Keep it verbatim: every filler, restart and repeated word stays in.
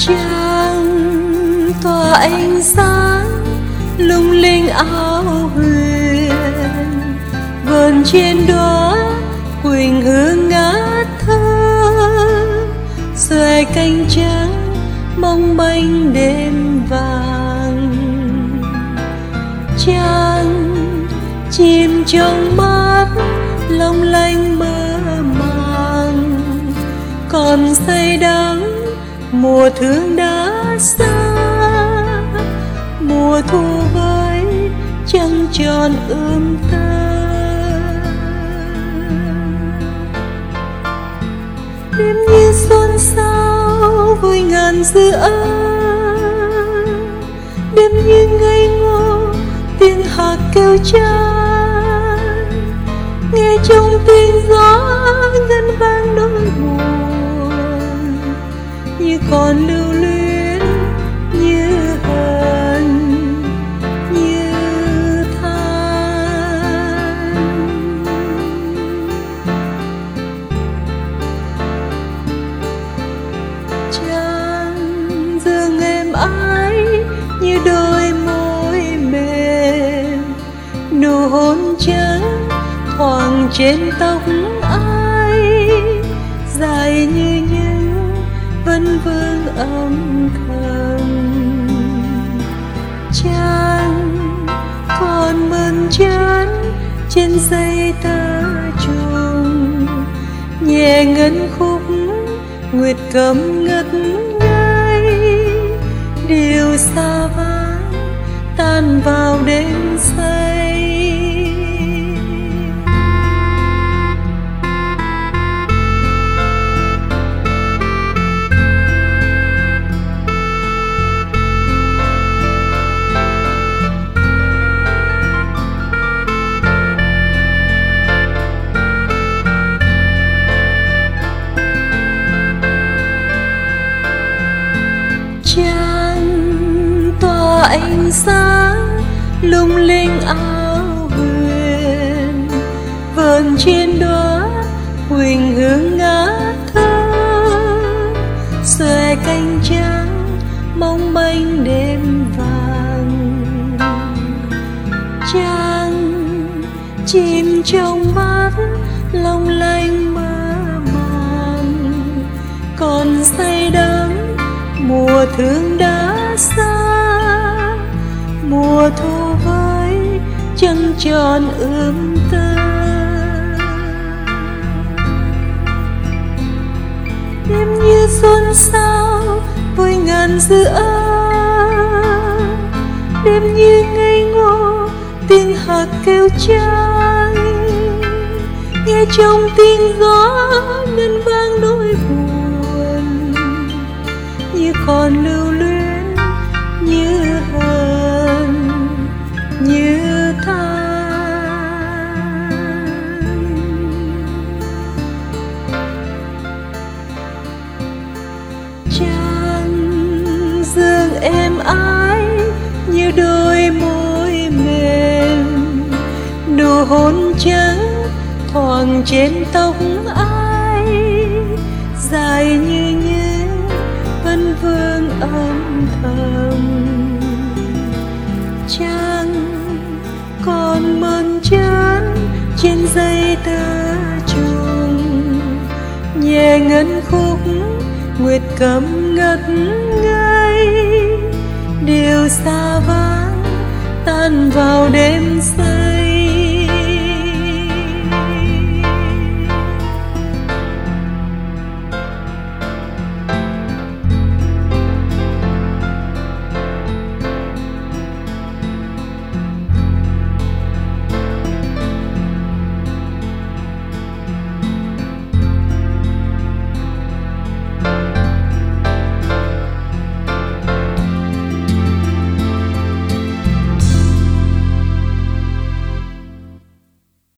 Trăng tỏa ánh sáng lung linh áo huyền, vườn trên đóa quỳnh hương ngát thơm, xòe cánh trắng mong manh đêm vàng. Trăng chìm trong mắt long lanh mơ màng, còn say đắm mùa thương đã xa. Mùa thu với trăng tròn ươm tơ, đêm như xuân sao vui ngàn dư ơi. Đêm như ngây ngô tiếng hạc kêu chan, nghe trong tiếng gió ngân vang nỗi buồn, như còn lưu luyến như hờn như than. Trăng dường êm ái như đôi môi mềm, nụ hôn trắng thoảng trên tóc ai, dài như những vân vương âm thầm. Trăng còn mơn trớn trên dây tơ trùng, nhẹ ngân khúc nguyệt cầm ngất ngây. Điều xa vắng tan vào đêm say. Trăng tỏa ánh sáng lung linh áo huyền, vườn trên đóa quỳnh hương ngát thơm, xòe cánh trắng mong manh đêm vàng. Trăng chìm trong mắt long lanh mơ màng, còn say đắm mùa thương đã xa. Mùa thu với trăng tròn ươm tơ, đêm như xuân sao vui ngàn dư ơi. Đêm như ngây ngô tiếng hạc kêu chan, nghe trong tiếng gió ngân vang nỗi buồn, như còn lưu luyến như hờn như than. Trăng dường êm ái như đôi môi mềm, nụ hôn trắng thoảng trên tóc ai, dài như những vân vương âm thầm. Trăng còn mơn trớn trên dây tơ trùng, nhẹ ngân khúc nguyệt cầm ngất ngây. Điều xa vắng tan vào đêm say.